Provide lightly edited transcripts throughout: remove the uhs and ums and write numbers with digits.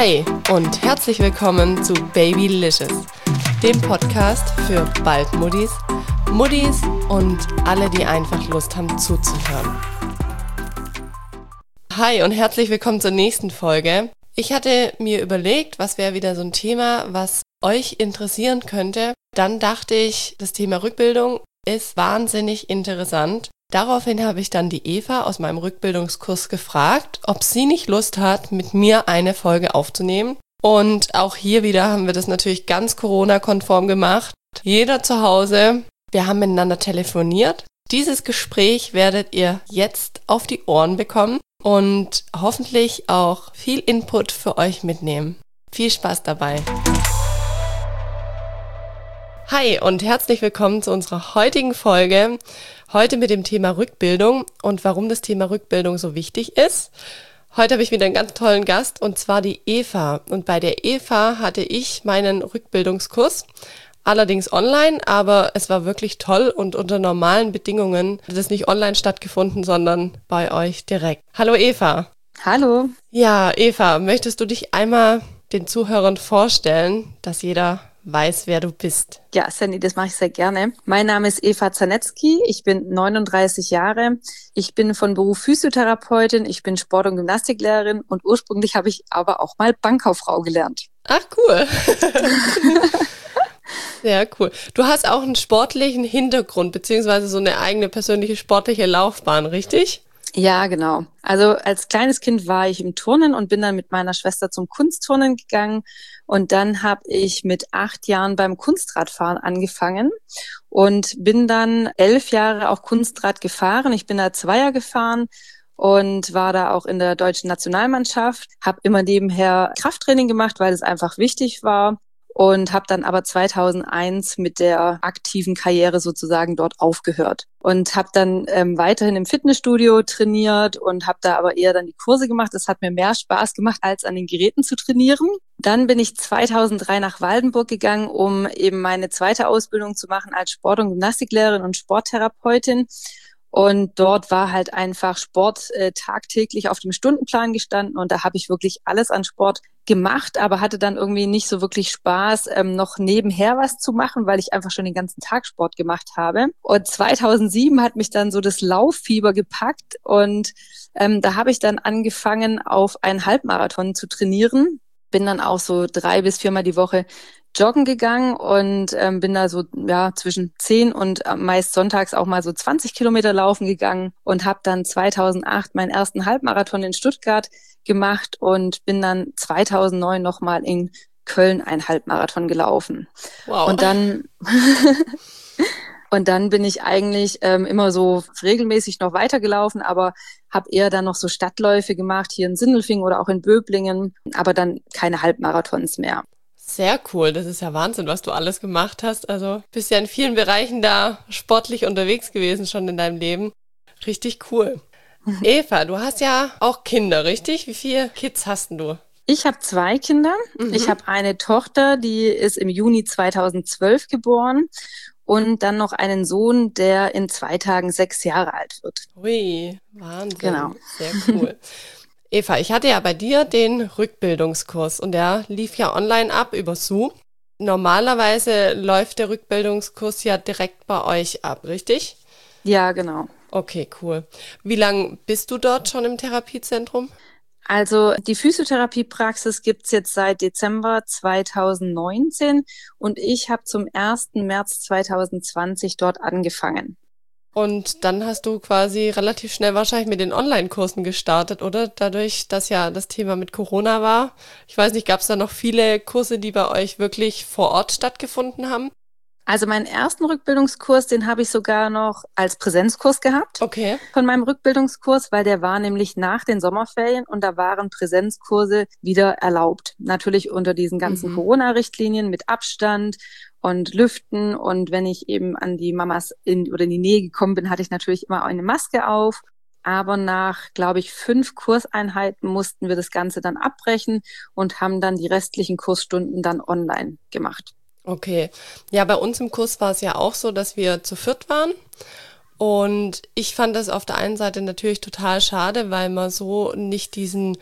Hi und herzlich willkommen zu Babylicious, dem Podcast für Bald-Muttis, Muttis und alle, die einfach Lust haben zuzuhören. Hi und herzlich willkommen zur nächsten Folge. Ich hatte mir überlegt, was wäre wieder so ein Thema, was euch interessieren könnte. Dann dachte ich, das Thema Rückbildung ist wahnsinnig interessant. Daraufhin habe ich dann die Eva aus meinem Rückbildungskurs gefragt, ob sie nicht Lust hat, mit mir eine Folge aufzunehmen. Und auch hier wieder haben wir das natürlich ganz Corona-konform gemacht. Jeder zu Hause. Wir haben miteinander telefoniert. Dieses Gespräch werdet ihr jetzt auf die Ohren bekommen und hoffentlich auch viel Input für euch mitnehmen. Viel Spaß dabei. Hi und herzlich willkommen zu unserer heutigen Folge. Heute mit dem Thema Rückbildung und warum das Thema Rückbildung so wichtig ist. Heute habe ich wieder einen ganz tollen Gast und zwar die Eva. Und bei der Eva hatte ich meinen Rückbildungskurs, allerdings online, aber es war wirklich toll und unter normalen Bedingungen hat es nicht online stattgefunden, sondern bei euch direkt. Hallo Eva. Hallo. Ja, Eva, möchtest du dich einmal den Zuhörern vorstellen, dass jeder weiß, wer du bist? Ja, Sandy, das mache ich sehr gerne. Mein Name ist Eva Zanetzky, ich bin 39 Jahre. Ich bin von Beruf Physiotherapeutin, ich bin Sport- und Gymnastiklehrerin und ursprünglich habe ich aber auch mal Bankkauffrau gelernt. Ach, cool. Sehr cool. Du hast auch einen sportlichen Hintergrund, beziehungsweise so eine eigene persönliche sportliche Laufbahn, richtig? Ja, genau. Also als kleines Kind war ich im Turnen und bin dann mit meiner Schwester zum Kunstturnen gegangen. Und dann habe ich mit 8 Jahren beim Kunstradfahren angefangen und bin dann 11 Jahre auch Kunstrad gefahren. Ich bin da Zweier gefahren und war da auch in der deutschen Nationalmannschaft. Habe immer nebenher Krafttraining gemacht, weil es einfach wichtig war. Und habe dann aber 2001 mit der aktiven Karriere sozusagen dort aufgehört und habe dann weiterhin im Fitnessstudio trainiert und habe da aber eher dann die Kurse gemacht. Das hat mir mehr Spaß gemacht, als an den Geräten zu trainieren. Dann bin ich 2003 nach Waldenburg gegangen, um eben meine zweite Ausbildung zu machen als Sport- und Gymnastiklehrerin und Sporttherapeutin. Und dort war halt einfach Sport tagtäglich auf dem Stundenplan gestanden und da habe ich wirklich alles an Sport gemacht, aber hatte dann irgendwie nicht so wirklich Spaß, noch nebenher was zu machen, weil ich einfach schon den ganzen Tag Sport gemacht habe. Und 2007 hat mich dann so das Lauffieber gepackt und da habe ich dann angefangen, auf einen Halbmarathon zu trainieren. Bin dann auch so 3 bis 4 Mal die Woche joggen gegangen und bin da so zwischen 10 und meist sonntags auch mal so 20 Kilometer laufen gegangen und habe dann 2008 meinen ersten Halbmarathon in Stuttgart gemacht und bin dann 2009 nochmal in Köln einen Halbmarathon gelaufen. Wow. Und dann bin ich eigentlich immer so regelmäßig noch weitergelaufen, aber habe eher dann noch so Stadtläufe gemacht, hier in Sindelfingen oder auch in Böblingen, aber dann keine Halbmarathons mehr. Sehr cool, das ist ja Wahnsinn, was du alles gemacht hast. Also bist ja in vielen Bereichen da sportlich unterwegs gewesen schon in deinem Leben. Richtig cool. Eva, du hast ja auch Kinder, richtig? Wie viele Kids hast denn du? Ich habe 2 Kinder. Ich habe eine Tochter, die ist im Juni 2012 geboren und dann noch einen Sohn, der in 2 Tagen 6 Jahre alt wird. Ui, Wahnsinn. Genau. Sehr cool. Eva, ich hatte ja bei dir den Rückbildungskurs und der lief ja online ab über Zoom. Normalerweise läuft der Rückbildungskurs ja direkt bei euch ab, richtig? Ja, genau. Okay, cool. Wie lange bist du dort schon im Therapiezentrum? Also die Physiotherapiepraxis gibt's jetzt seit Dezember 2019 und ich habe zum 1. März 2020 dort angefangen. Und dann hast du quasi relativ schnell wahrscheinlich mit den Online-Kursen gestartet, oder? Dadurch, dass ja das Thema mit Corona war. Ich weiß nicht, gab es da noch viele Kurse, die bei euch wirklich vor Ort stattgefunden haben? Also meinen ersten Rückbildungskurs, den habe ich sogar noch als Präsenzkurs gehabt. Okay. Von meinem Rückbildungskurs, weil der war nämlich nach den Sommerferien und da waren Präsenzkurse wieder erlaubt. Natürlich unter diesen ganzen Corona-Richtlinien mit Abstand und Lüften. Und wenn ich eben an die Mamas in die Nähe gekommen bin, hatte ich natürlich immer eine Maske auf. Aber nach, glaube ich, 5 Kurseinheiten mussten wir das Ganze dann abbrechen und haben dann die restlichen Kursstunden dann online gemacht. Okay. Ja, bei uns im Kurs war es ja auch so, dass wir zu viert waren. Und ich fand das auf der einen Seite natürlich total schade, weil man so nicht diesen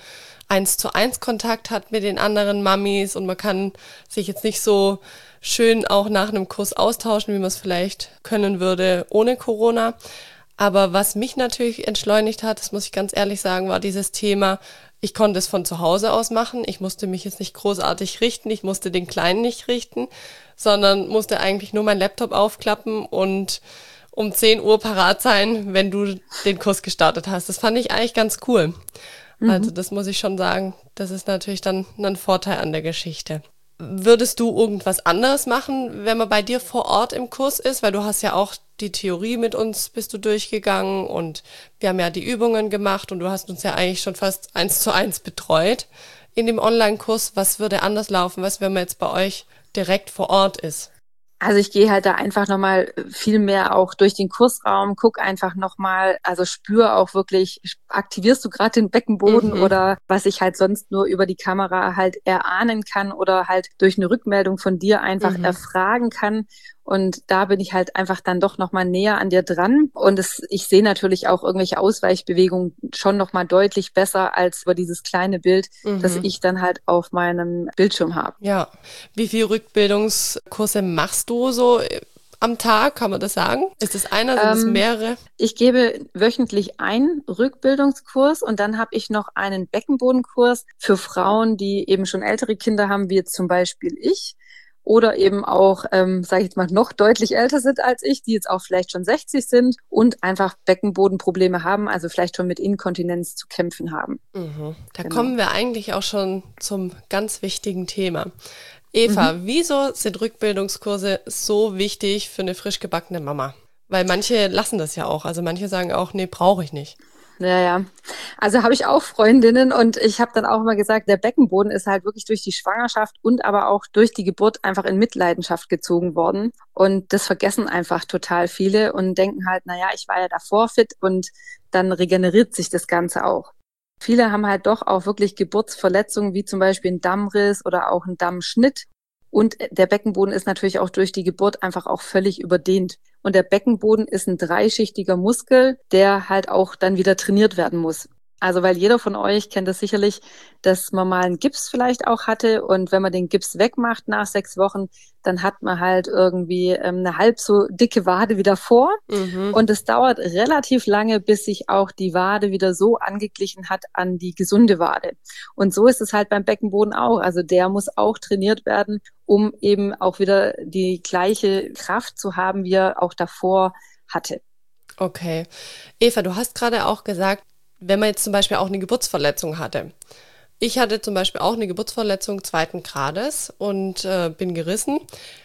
1:1 Kontakt hat mit den anderen Mamis und man kann sich jetzt nicht so schön auch nach einem Kurs austauschen, wie man es vielleicht können würde ohne Corona. Aber was mich natürlich entschleunigt hat, das muss ich ganz ehrlich sagen, war dieses Thema, ich konnte es von zu Hause aus machen. Ich musste mich jetzt nicht großartig richten, ich musste den Kleinen nicht richten, sondern musste eigentlich nur meinen Laptop aufklappen und um 10 Uhr parat sein, wenn du den Kurs gestartet hast. Das fand ich eigentlich ganz cool. Also das muss ich schon sagen, das ist natürlich dann ein Vorteil an der Geschichte. Würdest du irgendwas anderes machen, wenn man bei dir vor Ort im Kurs ist? Weil du hast ja auch die Theorie mit uns, bist du durchgegangen und wir haben ja die Übungen gemacht und du hast uns ja eigentlich schon fast 1:1 betreut in dem Online-Kurs. Was würde anders laufen, was wenn man jetzt bei euch direkt vor Ort ist? Also ich gehe halt da einfach nochmal viel mehr auch durch den Kursraum, guck einfach nochmal, also spür auch wirklich, aktivierst du gerade den Beckenboden oder was ich halt sonst nur über die Kamera halt erahnen kann oder halt durch eine Rückmeldung von dir einfach erfragen kann. Und da bin ich halt einfach dann doch nochmal näher an dir dran. Und ich sehe natürlich auch irgendwelche Ausweichbewegungen schon nochmal deutlich besser als über dieses kleine Bild, das ich dann halt auf meinem Bildschirm habe. Ja. Wie viele Rückbildungskurse machst du so am Tag, kann man das sagen? Ist es einer, sind es mehrere? Ich gebe wöchentlich einen Rückbildungskurs und dann habe ich noch einen Beckenbodenkurs für Frauen, die eben schon ältere Kinder haben, wie jetzt zum Beispiel ich. Oder eben auch, sage ich jetzt mal, noch deutlich älter sind als ich, die jetzt auch vielleicht schon 60 sind und einfach Beckenbodenprobleme haben, also vielleicht schon mit Inkontinenz zu kämpfen haben. Da kommen wir eigentlich auch schon zum ganz wichtigen Thema. Eva, wieso sind Rückbildungskurse so wichtig für eine frisch gebackene Mama? Weil manche lassen das ja auch. Also manche sagen auch, nee, brauche ich nicht. Ja. Also habe ich auch Freundinnen und ich habe dann auch immer gesagt, der Beckenboden ist halt wirklich durch die Schwangerschaft und aber auch durch die Geburt einfach in Mitleidenschaft gezogen worden. Und das vergessen einfach total viele und denken halt, naja, ich war ja davor fit und dann regeneriert sich das Ganze auch. Viele haben halt doch auch wirklich Geburtsverletzungen, wie zum Beispiel einen Dammriss oder auch einen Dammschnitt. Und der Beckenboden ist natürlich auch durch die Geburt einfach auch völlig überdehnt. Und der Beckenboden ist ein dreischichtiger Muskel, der halt auch dann wieder trainiert werden muss. Also weil jeder von euch kennt das sicherlich, dass man mal einen Gips vielleicht auch hatte und wenn man den Gips wegmacht nach 6 Wochen, dann hat man halt irgendwie eine halb so dicke Wade wieder vor und es dauert relativ lange, bis sich auch die Wade wieder so angeglichen hat an die gesunde Wade. Und so ist es halt beim Beckenboden auch. Also der muss auch trainiert werden, um eben auch wieder die gleiche Kraft zu haben, wie er auch davor hatte. Okay. Eva, du hast gerade auch gesagt, wenn man jetzt zum Beispiel auch eine Geburtsverletzung hatte. Ich hatte zum Beispiel auch eine Geburtsverletzung 2. Grades und bin gerissen.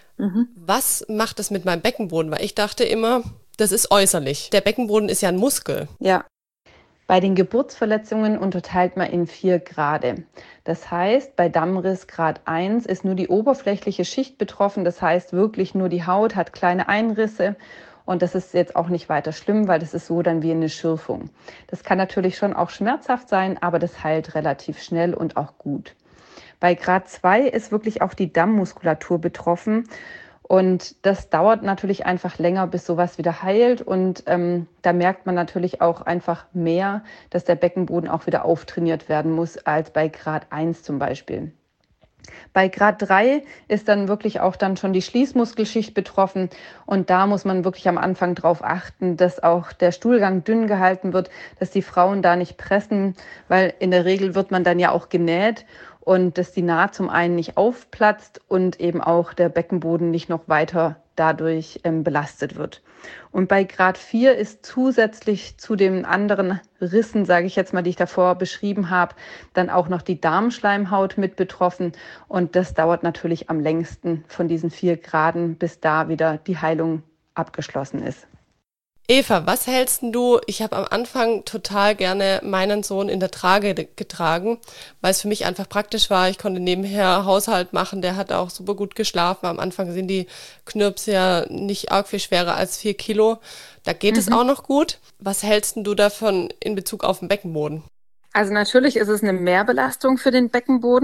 Was macht das mit meinem Beckenboden? Weil ich dachte immer, das ist äußerlich. Der Beckenboden ist ja ein Muskel. Ja. Bei den Geburtsverletzungen unterteilt man in 4 Grade. Das heißt, bei Dammriss Grad 1 ist nur die oberflächliche Schicht betroffen. Das heißt, wirklich nur die Haut hat kleine Einrisse. Und das ist jetzt auch nicht weiter schlimm, weil das ist so dann wie eine Schürfung. Das kann natürlich schon auch schmerzhaft sein, aber das heilt relativ schnell und auch gut. Bei Grad 2 ist wirklich auch die Dammmuskulatur betroffen. Und das dauert natürlich einfach länger, bis sowas wieder heilt. Und da merkt man natürlich auch einfach mehr, dass der Beckenboden auch wieder auftrainiert werden muss, als bei Grad 1 zum Beispiel. Bei Grad 3 ist dann wirklich auch dann schon die Schließmuskelschicht betroffen und da muss man wirklich am Anfang darauf achten, dass auch der Stuhlgang dünn gehalten wird, dass die Frauen da nicht pressen, weil in der Regel wird man dann ja auch genäht und dass die Naht zum einen nicht aufplatzt und eben auch der Beckenboden nicht noch weiter dadurch belastet wird. Und bei Grad 4 ist zusätzlich zu den anderen Rissen, sage ich jetzt mal, die ich davor beschrieben habe, dann auch noch die Darmschleimhaut mit betroffen. Und das dauert natürlich am längsten von diesen 4 Graden, bis da wieder die Heilung abgeschlossen ist. Eva, was hältst denn du? Ich habe am Anfang total gerne meinen Sohn in der Trage getragen, weil es für mich einfach praktisch war. Ich konnte nebenher Haushalt machen, der hat auch super gut geschlafen. Am Anfang sind die Knirps ja nicht arg viel schwerer als 4 Kilo. Da geht es auch noch gut. Was hältst denn du davon in Bezug auf den Beckenboden? Also natürlich ist es eine Mehrbelastung für den Beckenboden.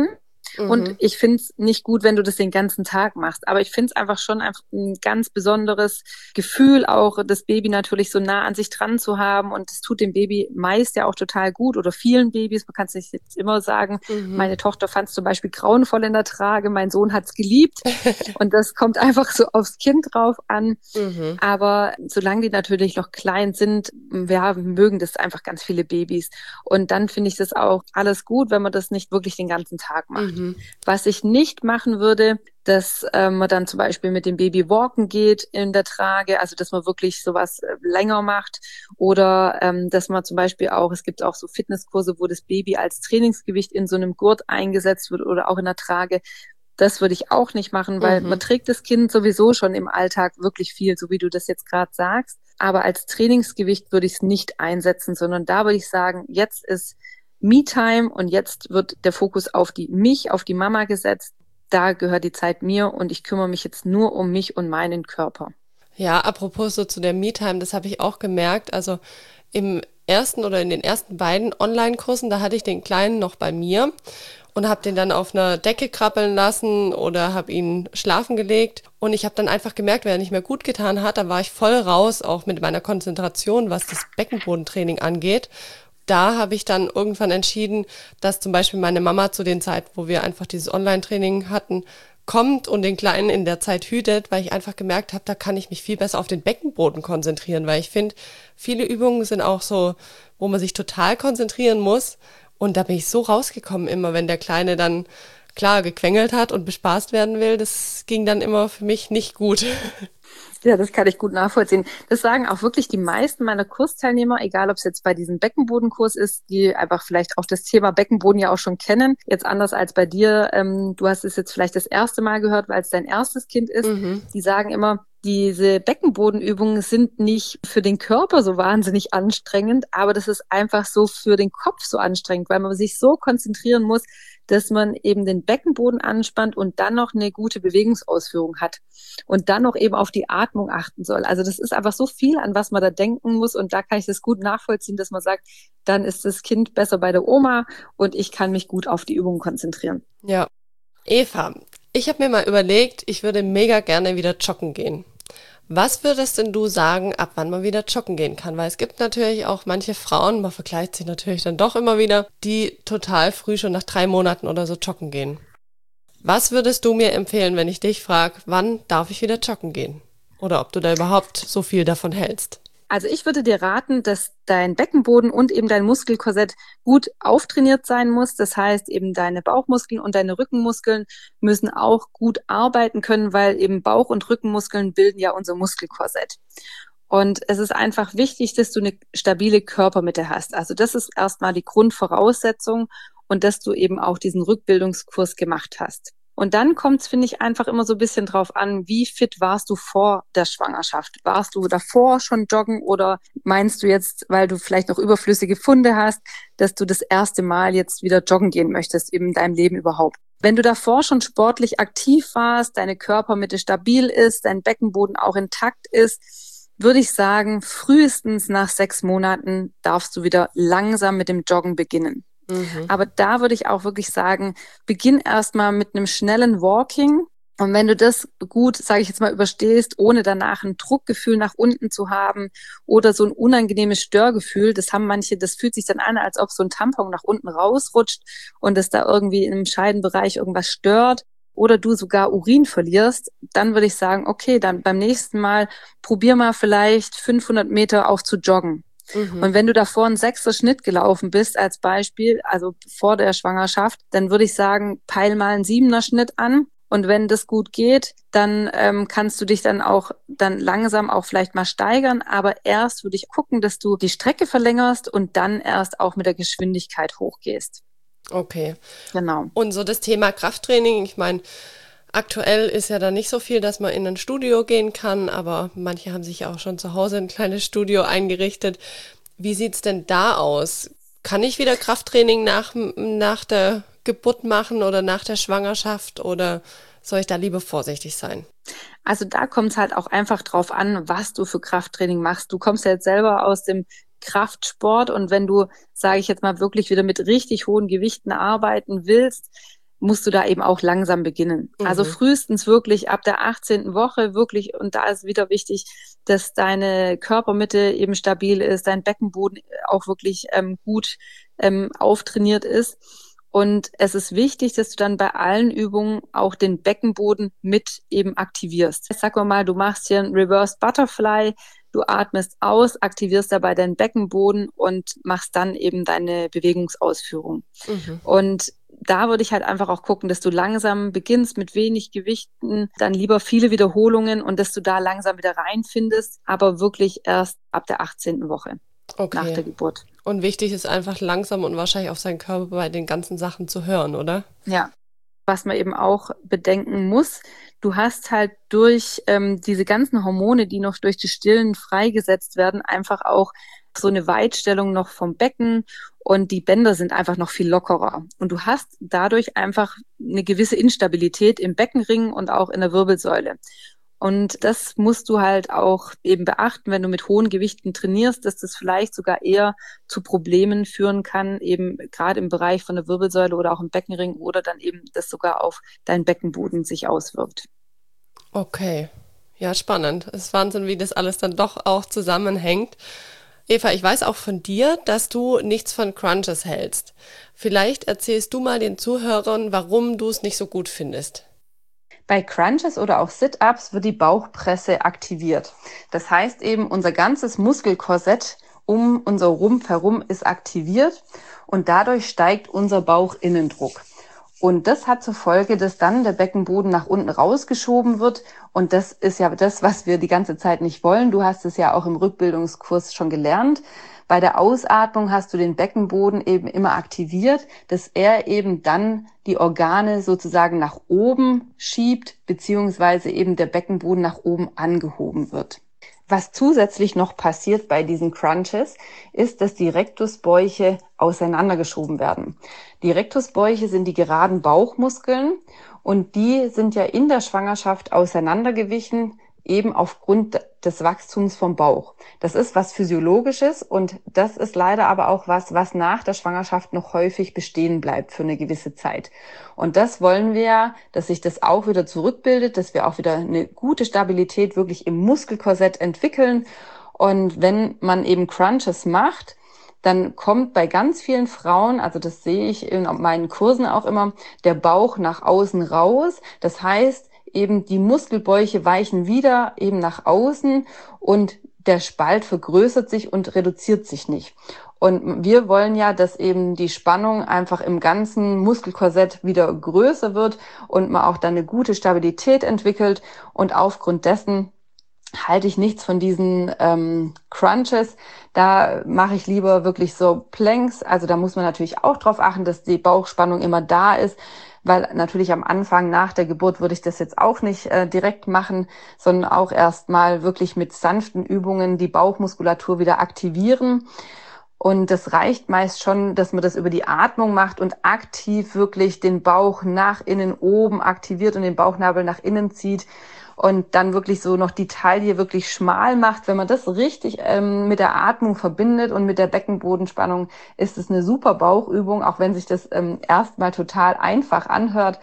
Und ich finde es nicht gut, wenn du das den ganzen Tag machst. Aber ich finde es einfach schon ein ganz besonderes Gefühl, auch das Baby natürlich so nah an sich dran zu haben. Und es tut dem Baby meist ja auch total gut oder vielen Babys. Man kann es nicht jetzt immer sagen. Meine Tochter fand es zum Beispiel grauenvoll in der Trage. Mein Sohn hat es geliebt. Und das kommt einfach so aufs Kind drauf an. Aber solange die natürlich noch klein sind, wir mögen das einfach ganz viele Babys. Und dann finde ich das auch alles gut, wenn man das nicht wirklich den ganzen Tag macht. Was ich nicht machen würde, dass man dann zum Beispiel mit dem Baby walken geht in der Trage, also dass man wirklich sowas länger macht oder dass man zum Beispiel auch, es gibt auch so Fitnesskurse, wo das Baby als Trainingsgewicht in so einem Gurt eingesetzt wird oder auch in der Trage. Das würde ich auch nicht machen, weil man trägt das Kind sowieso schon im Alltag wirklich viel, so wie du das jetzt gerade sagst. Aber als Trainingsgewicht würde ich es nicht einsetzen, sondern da würde ich sagen, jetzt ist Me-Time und jetzt wird der Fokus auf die Mama gesetzt. Da gehört die Zeit mir und ich kümmere mich jetzt nur um mich und meinen Körper. Ja, apropos so zu der Me-Time, das habe ich auch gemerkt. Also im ersten oder in den ersten beiden Online-Kursen, da hatte ich den Kleinen noch bei mir und habe den dann auf einer Decke krabbeln lassen oder habe ihn schlafen gelegt. Und ich habe dann einfach gemerkt, wenn er nicht mehr gut getan hat, dann war ich voll raus, auch mit meiner Konzentration, was das Beckenbodentraining angeht. Da habe ich dann irgendwann entschieden, dass zum Beispiel meine Mama zu den Zeiten, wo wir einfach dieses Online-Training hatten, kommt und den Kleinen in der Zeit hütet, weil ich einfach gemerkt habe, da kann ich mich viel besser auf den Beckenboden konzentrieren, weil ich finde, viele Übungen sind auch so, wo man sich total konzentrieren muss. Und da bin ich so rausgekommen immer, wenn der Kleine dann, klar, gequengelt hat und bespaßt werden will. Das ging dann immer für mich nicht gut. Ja, das kann ich gut nachvollziehen. Das sagen auch wirklich die meisten meiner Kursteilnehmer, egal ob es jetzt bei diesem Beckenbodenkurs ist, die einfach vielleicht auch das Thema Beckenboden ja auch schon kennen. Jetzt anders als bei dir, du hast es jetzt vielleicht das erste Mal gehört, weil es dein erstes Kind ist. Die sagen immer, diese Beckenbodenübungen sind nicht für den Körper so wahnsinnig anstrengend, aber das ist einfach so für den Kopf so anstrengend, weil man sich so konzentrieren muss, dass man eben den Beckenboden anspannt und dann noch eine gute Bewegungsausführung hat und dann noch eben auf die Atmung achten soll. Also das ist einfach so viel, an was man da denken muss und da kann ich das gut nachvollziehen, dass man sagt, dann ist das Kind besser bei der Oma und ich kann mich gut auf die Übungen konzentrieren. Ja. Eva, ich habe mir mal überlegt, ich würde mega gerne wieder joggen gehen. Was würdest denn du sagen, ab wann man wieder joggen gehen kann? Weil es gibt natürlich auch manche Frauen, man vergleicht sich natürlich dann doch immer wieder, die total früh schon nach 3 Monaten oder so joggen gehen. Was würdest du mir empfehlen, wenn ich dich frage, wann darf ich wieder joggen gehen? Oder ob du da überhaupt so viel davon hältst? Also ich würde dir raten, dass dein Beckenboden und eben dein Muskelkorsett gut auftrainiert sein muss. Das heißt, eben deine Bauchmuskeln und deine Rückenmuskeln müssen auch gut arbeiten können, weil eben Bauch- und Rückenmuskeln bilden ja unser Muskelkorsett. Und es ist einfach wichtig, dass du eine stabile Körpermitte hast. Also das ist erstmal die Grundvoraussetzung und dass du eben auch diesen Rückbildungskurs gemacht hast. Und dann kommt es, finde ich, einfach immer so ein bisschen drauf an, wie fit warst du vor der Schwangerschaft? Warst du davor schon joggen oder meinst du jetzt, weil du vielleicht noch überflüssige Funde hast, dass du das erste Mal jetzt wieder joggen gehen möchtest in deinem Leben überhaupt? Wenn du davor schon sportlich aktiv warst, deine Körpermitte stabil ist, dein Beckenboden auch intakt ist, würde ich sagen, frühestens nach 6 Monaten darfst du wieder langsam mit dem Joggen beginnen. Aber da würde ich auch wirklich sagen, beginn erstmal mit einem schnellen Walking. Und wenn du das gut, sage ich jetzt mal, überstehst, ohne danach ein Druckgefühl nach unten zu haben oder so ein unangenehmes Störgefühl, das haben manche, das fühlt sich dann an, als ob so ein Tampon nach unten rausrutscht und es da irgendwie im Scheidenbereich irgendwas stört oder du sogar Urin verlierst, dann würde ich sagen, okay, dann beim nächsten Mal probier mal vielleicht 500 Meter auch zu joggen. Und wenn du davor einen 6er Schnitt gelaufen bist, als Beispiel, also vor der Schwangerschaft, dann würde ich sagen, peil mal einen 7er Schnitt an. Und wenn das gut geht, dann kannst du dich dann auch dann langsam auch vielleicht mal steigern. Aber erst würde ich gucken, dass du die Strecke verlängerst und dann erst auch mit der Geschwindigkeit hochgehst. Okay. Genau. Und so das Thema Krafttraining, ich meine, aktuell ist ja da nicht so viel, dass man in ein Studio gehen kann, aber manche haben sich ja auch schon zu Hause ein kleines Studio eingerichtet. Wie sieht's denn da aus? Kann ich wieder Krafttraining nach der Geburt machen oder nach der Schwangerschaft oder soll ich da lieber vorsichtig sein? Also da kommt es halt auch einfach drauf an, was du für Krafttraining machst. Du kommst ja jetzt selber aus dem Kraftsport und wenn du, sage ich jetzt mal, wirklich wieder mit richtig hohen Gewichten arbeiten willst, musst du da eben auch langsam beginnen. Also frühestens wirklich ab der 18. Woche wirklich, und da ist wieder wichtig, dass deine Körpermitte eben stabil ist, dein Beckenboden auch wirklich gut auftrainiert ist. Und es ist wichtig, dass du dann bei allen Übungen auch den Beckenboden mit eben aktivierst. Sag mal, du machst hier ein Reverse Butterfly, du atmest aus, aktivierst dabei deinen Beckenboden und machst dann eben deine Bewegungsausführung. Und da würde ich halt einfach auch gucken, dass du langsam beginnst mit wenig Gewichten, dann lieber viele Wiederholungen und dass du da langsam wieder reinfindest, aber wirklich erst ab der 18. Woche nach der Geburt. Und wichtig ist einfach langsam und wahrscheinlich auf seinen Körper bei den ganzen Sachen zu hören, oder? Ja. Was man eben auch bedenken muss, du hast halt durch diese ganzen Hormone, die noch durch das Stillen freigesetzt werden, einfach auch so eine Weitstellung noch vom Becken und die Bänder sind einfach noch viel lockerer. Und du hast dadurch einfach eine gewisse Instabilität im Beckenring und auch in der Wirbelsäule. Und das musst du halt auch eben beachten, wenn du mit hohen Gewichten trainierst, dass das vielleicht sogar eher zu Problemen führen kann, eben gerade im Bereich von der Wirbelsäule oder auch im Beckenring oder dann eben das sogar auf deinen Beckenboden sich auswirkt. Okay, ja, spannend. Es ist Wahnsinn, wie das alles dann doch auch zusammenhängt. Eva, ich weiß auch von dir, dass du nichts von Crunches hältst. Vielleicht erzählst du mal den Zuhörern, warum du es nicht so gut findest. Bei Crunches oder auch Sit-Ups wird die Bauchpresse aktiviert. Das heißt eben, unser ganzes Muskelkorsett um unser Rumpf herum ist aktiviert und dadurch steigt unser Bauchinnendruck. Und das hat zur Folge, dass dann der Beckenboden nach unten rausgeschoben wird. Und das ist ja das, was wir die ganze Zeit nicht wollen. Du hast es ja auch im Rückbildungskurs schon gelernt. Bei der Ausatmung hast du den Beckenboden eben immer aktiviert, dass er eben dann die Organe sozusagen nach oben schiebt, beziehungsweise eben der Beckenboden nach oben angehoben wird. Was zusätzlich noch passiert bei diesen Crunches, ist, dass die Rektusbäuche auseinandergeschoben werden. Die Rektusbäuche sind die geraden Bauchmuskeln und die sind ja in der Schwangerschaft auseinandergewichen, eben aufgrund des Wachstums vom Bauch. Das ist was Physiologisches und das ist leider aber auch was nach der Schwangerschaft noch häufig bestehen bleibt für eine gewisse Zeit. Und das wollen wir ja, dass sich das auch wieder zurückbildet, dass wir auch wieder eine gute Stabilität wirklich im Muskelkorsett entwickeln. Und wenn man eben Crunches macht, dann kommt bei ganz vielen Frauen, also das sehe ich in meinen Kursen auch immer, der Bauch nach außen raus. Das heißt, eben die Muskelbäuche weichen wieder eben nach außen und der Spalt vergrößert sich und reduziert sich nicht. Und wir wollen ja, dass eben die Spannung einfach im ganzen Muskelkorsett wieder größer wird und man auch dann eine gute Stabilität entwickelt. Und aufgrund dessen halte ich nichts von diesen Crunches. Da mache ich lieber wirklich so Planks. Also da muss man natürlich auch drauf achten, dass die Bauchspannung immer da ist. Weil natürlich am Anfang nach der Geburt würde ich das jetzt auch nicht direkt machen, sondern auch erstmal wirklich mit sanften Übungen die Bauchmuskulatur wieder aktivieren. Und das reicht meist schon, dass man das über die Atmung macht und aktiv wirklich den Bauch nach innen oben aktiviert und den Bauchnabel nach innen zieht und dann wirklich so noch die Taille wirklich schmal macht. Wenn man das richtig mit der Atmung verbindet und mit der Beckenbodenspannung, ist es eine super Bauchübung, auch wenn sich das erstmal total einfach anhört.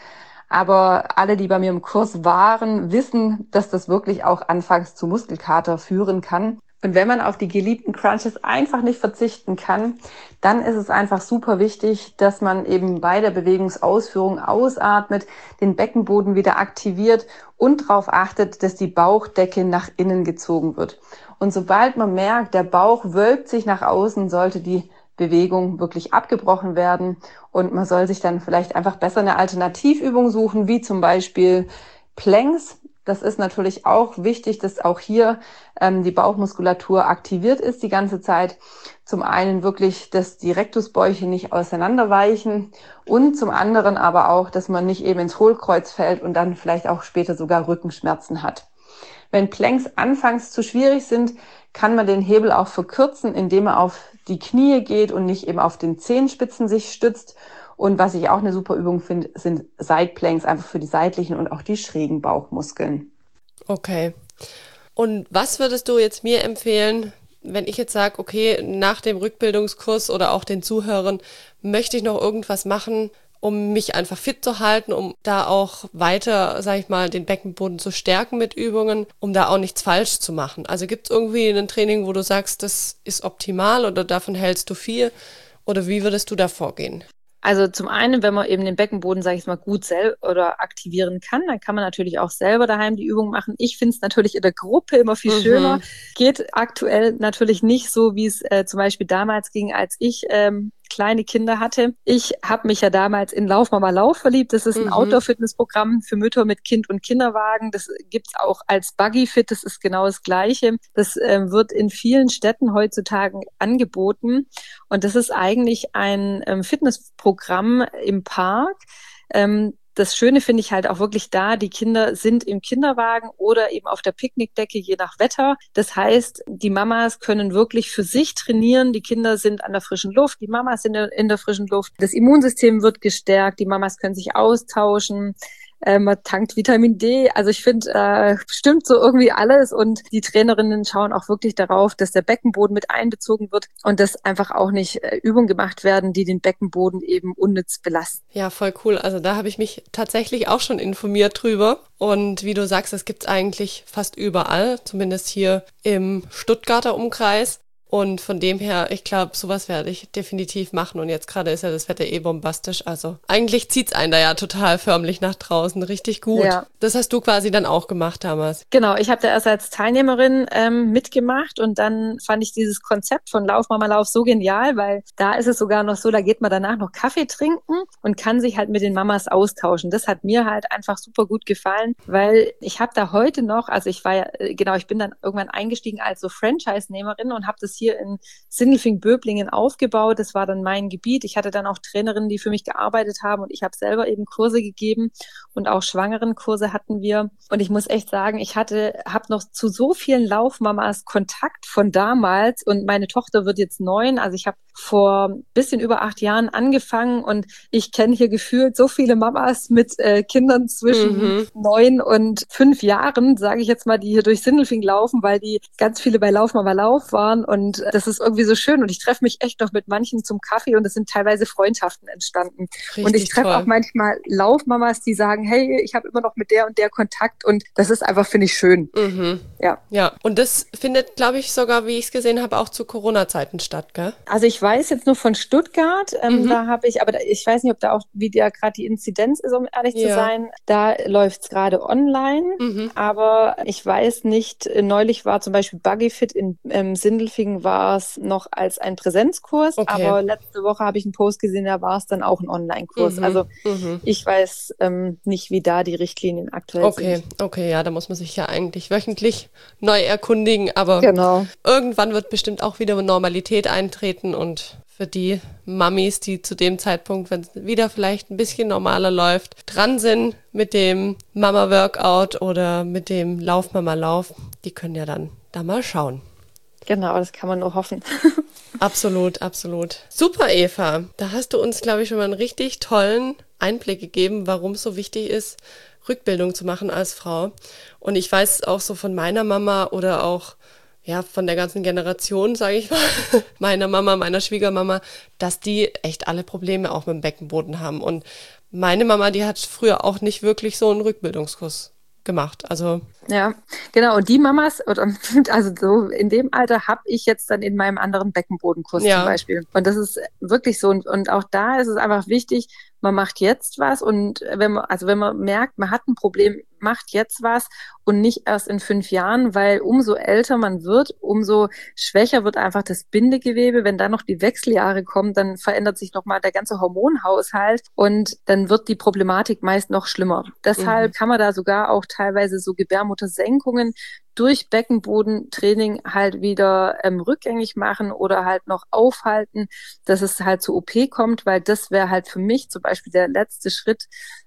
Aber alle, die bei mir im Kurs waren, wissen, dass das wirklich auch anfangs zu Muskelkater führen kann. Und wenn man auf die geliebten Crunches einfach nicht verzichten kann, dann ist es einfach super wichtig, dass man eben bei der Bewegungsausführung ausatmet, den Beckenboden wieder aktiviert und darauf achtet, dass die Bauchdecke nach innen gezogen wird. Und sobald man merkt, der Bauch wölbt sich nach außen, sollte die Bewegung wirklich abgebrochen werden und man soll sich dann vielleicht einfach besser eine Alternativübung suchen, wie zum Beispiel Planks. Das ist natürlich auch wichtig, dass auch hier die Bauchmuskulatur aktiviert ist die ganze Zeit. Zum einen wirklich, dass die Rektusbäuche nicht auseinanderweichen und zum anderen aber auch, dass man nicht eben ins Hohlkreuz fällt und dann vielleicht auch später sogar Rückenschmerzen hat. Wenn Planks anfangs zu schwierig sind, kann man den Hebel auch verkürzen, indem man auf die Knie geht und nicht eben auf den Zehenspitzen sich stützt. Und was ich auch eine super Übung finde, sind Side Planks, einfach für die seitlichen und auch die schrägen Bauchmuskeln. Okay. Und was würdest du jetzt mir empfehlen, wenn ich jetzt sage, okay, nach dem Rückbildungskurs oder auch den Zuhörern möchte ich noch irgendwas machen, um mich einfach fit zu halten, um da auch weiter, sag ich mal, den Beckenboden zu stärken mit Übungen, um da auch nichts falsch zu machen. Also gibt es irgendwie ein Training, wo du sagst, das ist optimal oder davon hältst du viel? Oder wie würdest du da vorgehen? Also zum einen, wenn man eben den Beckenboden, sage ich mal, gut oder aktivieren kann, dann kann man natürlich auch selber daheim die Übung machen. Ich finde es natürlich in der Gruppe immer viel schöner. Geht aktuell natürlich nicht so, wie es zum Beispiel damals ging, als ich kleine Kinder hatte. Ich habe mich ja damals in Lauf Mama Lauf verliebt. Das ist ein Outdoor-Fitness-Programm für Mütter mit Kind und Kinderwagen. Das gibt's auch als Buggy Fit. Das ist genau das Gleiche. Das wird in vielen Städten heutzutage angeboten. Und das ist eigentlich ein Fitnessprogramm im Park. Das Schöne finde ich halt auch wirklich da, die Kinder sind im Kinderwagen oder eben auf der Picknickdecke, je nach Wetter. Das heißt, die Mamas können wirklich für sich trainieren. Die Kinder sind an der frischen Luft, die Mamas sind in der frischen Luft. Das Immunsystem wird gestärkt, die Mamas können sich austauschen. Man tankt Vitamin D. Also ich finde, stimmt so irgendwie alles. Und die Trainerinnen schauen auch wirklich darauf, dass der Beckenboden mit einbezogen wird und dass einfach auch nicht Übungen gemacht werden, die den Beckenboden eben unnütz belasten. Ja, voll cool. Also da habe ich mich tatsächlich auch schon informiert drüber. Und wie du sagst, das gibt's eigentlich fast überall, zumindest hier im Stuttgarter Umkreis. Und von dem her, ich glaube, sowas werde ich definitiv machen. Und jetzt gerade ist ja das Wetter bombastisch. Also eigentlich zieht's einen da ja total förmlich nach draußen. Richtig gut. Ja. Das hast du quasi dann auch gemacht damals. Genau, ich habe da erst als Teilnehmerin mitgemacht und dann fand ich dieses Konzept von Lauf Mama Lauf so genial, weil da ist es sogar noch so, da geht man danach noch Kaffee trinken und kann sich halt mit den Mamas austauschen. Das hat mir halt einfach super gut gefallen, weil ich habe da heute noch, also ich war ja, ich bin dann irgendwann eingestiegen als so Franchise-Nehmerin und habe das hier in Sindelfingen-Böblingen aufgebaut. Das war dann mein Gebiet. Ich hatte dann auch Trainerinnen, die für mich gearbeitet haben und ich habe selber eben Kurse gegeben und auch Schwangerenkurse hatten wir. Und ich muss echt sagen, ich habe noch zu so vielen Laufmamas Kontakt von damals und meine Tochter wird jetzt 9. Also ich habe vor ein bisschen über 8 Jahren angefangen und ich kenne hier gefühlt so viele Mamas mit Kindern zwischen 9 und 5 Jahren, sage ich jetzt mal, die hier durch Sindelfingen laufen, weil die ganz viele bei Lauf Mama Lauf waren und das ist irgendwie so schön und ich treffe mich echt noch mit manchen zum Kaffee und es sind teilweise Freundschaften entstanden. Richtig und ich treffe auch manchmal Laufmamas, die sagen, hey, ich habe immer noch mit der und der Kontakt und das ist einfach, finde ich, schön. Ja, und das findet, glaube ich, sogar, wie ich es gesehen habe, auch zu Corona-Zeiten statt, gell? Also ich weiß jetzt nur von Stuttgart, da habe ich, aber ich weiß nicht, ob da auch, wie da gerade die Inzidenz ist, um ehrlich zu sein, da läuft es gerade online, aber ich weiß nicht, neulich war zum Beispiel Buggyfit in Sindelfingen war es noch als ein Präsenzkurs, aber letzte Woche habe ich einen Post gesehen, da war es dann auch ein Online-Kurs. Also ich weiß nicht, wie da die Richtlinien aktuell sind. Okay, ja, da muss man sich ja eigentlich wöchentlich neu erkundigen, aber irgendwann wird bestimmt auch wieder Normalität eintreten und für die Mamis, die zu dem Zeitpunkt, wenn es wieder vielleicht ein bisschen normaler läuft, dran sind mit dem Mama-Workout oder mit dem Lauf-Mama-Lauf, die können ja dann da mal schauen. Genau, das kann man nur hoffen. Absolut, absolut. Super, Eva. Da hast du uns, glaube ich, schon mal einen richtig tollen Einblick gegeben, warum es so wichtig ist, Rückbildung zu machen als Frau. Und ich weiß auch so von meiner Mama oder auch von der ganzen Generation, sage ich mal, meiner Mama, meiner Schwiegermama, dass die echt alle Probleme auch mit dem Beckenboden haben. Und meine Mama, die hat früher auch nicht wirklich so einen Rückbildungskurs gemacht. Also ja, genau. Und die Mamas, also so in dem Alter habe ich jetzt dann in meinem anderen Beckenbodenkurs zum Beispiel. Und das ist wirklich so. Und auch da ist es einfach wichtig, man macht jetzt was und wenn man merkt, man hat ein Problem, macht jetzt was und nicht erst in 5 Jahren, weil umso älter man wird, umso schwächer wird einfach das Bindegewebe. Wenn dann noch die Wechseljahre kommen, dann verändert sich nochmal der ganze Hormonhaushalt und dann wird die Problematik meist noch schlimmer. Deshalb kann man da sogar auch teilweise so Gebärmuttersenkungen durch Beckenbodentraining halt wieder rückgängig machen oder halt noch aufhalten, dass es halt zur OP kommt, weil das wäre halt für mich zum Beispiel der letzte Schritt,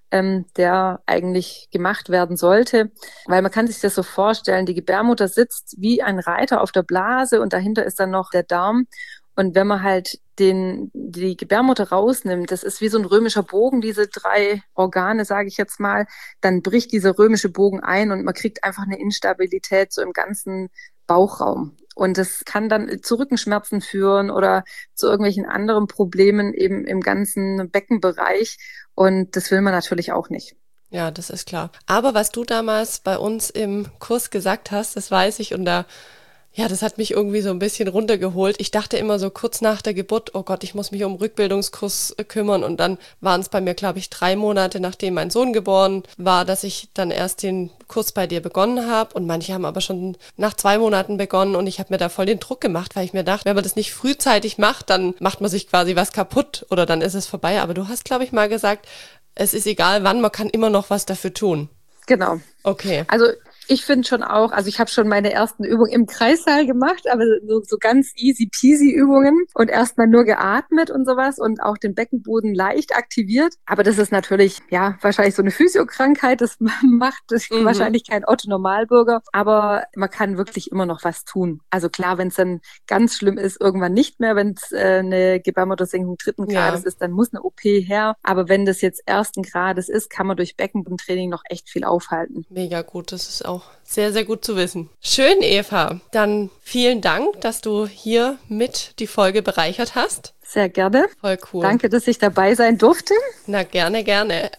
der eigentlich gemacht werden sollte. Weil man kann sich das so vorstellen, die Gebärmutter sitzt wie ein Reiter auf der Blase und dahinter ist dann noch der Darm. Und wenn man halt die Gebärmutter rausnimmt, das ist wie so ein römischer Bogen, diese 3 Organe, sage ich jetzt mal, dann bricht dieser römische Bogen ein und man kriegt einfach eine Instabilität so im ganzen Bauchraum. Und das kann dann zu Rückenschmerzen führen oder zu irgendwelchen anderen Problemen eben im ganzen Beckenbereich. Und das will man natürlich auch nicht. Ja, das ist klar. Aber was du damals bei uns im Kurs gesagt hast, das weiß ich und das hat mich irgendwie so ein bisschen runtergeholt. Ich dachte immer so kurz nach der Geburt, oh Gott, ich muss mich um Rückbildungskurs kümmern und dann waren es bei mir, glaube ich, 3 Monate, nachdem mein Sohn geboren war, dass ich dann erst den Kurs bei dir begonnen habe und manche haben aber schon nach 2 Monaten begonnen und ich habe mir da voll den Druck gemacht, weil ich mir dachte, wenn man das nicht frühzeitig macht, dann macht man sich quasi was kaputt oder dann ist es vorbei. Aber du hast, glaube ich, mal gesagt, es ist egal wann, man kann immer noch was dafür tun. Genau. Okay. Also ich finde schon auch, also ich habe schon meine ersten Übungen im Kreissaal gemacht, aber so ganz easy peasy Übungen und erstmal nur geatmet und sowas und auch den Beckenboden leicht aktiviert. Aber das ist natürlich, ja, wahrscheinlich so eine Physiokrankheit, das macht wahrscheinlich kein Otto-Normalbürger, aber man kann wirklich immer noch was tun. Also klar, wenn es dann ganz schlimm ist, irgendwann nicht mehr, wenn es eine Gebärmuttersenkung 3. Grades ist, dann muss eine OP her. Aber wenn das jetzt 1. Grades ist, kann man durch Beckenbodentraining noch echt viel aufhalten. Mega gut, das ist auch sehr, sehr gut zu wissen. Schön, Eva. Dann vielen Dank, dass du hier mit die Folge bereichert hast. Sehr gerne. Voll cool. Danke, dass ich dabei sein durfte. Na, gerne, gerne.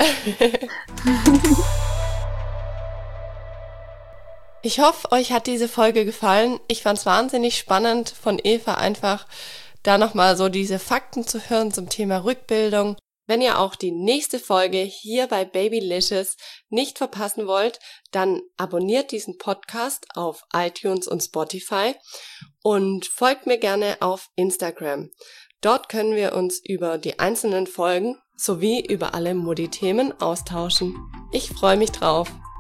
Ich hoffe, euch hat diese Folge gefallen. Ich fand es wahnsinnig spannend, von Eva einfach da nochmal so diese Fakten zu hören zum Thema Rückbildung. Wenn ihr auch die nächste Folge hier bei Babylicious nicht verpassen wollt, dann abonniert diesen Podcast auf iTunes und Spotify und folgt mir gerne auf Instagram. Dort können wir uns über die einzelnen Folgen sowie über alle Mutti-Themen austauschen. Ich freue mich drauf.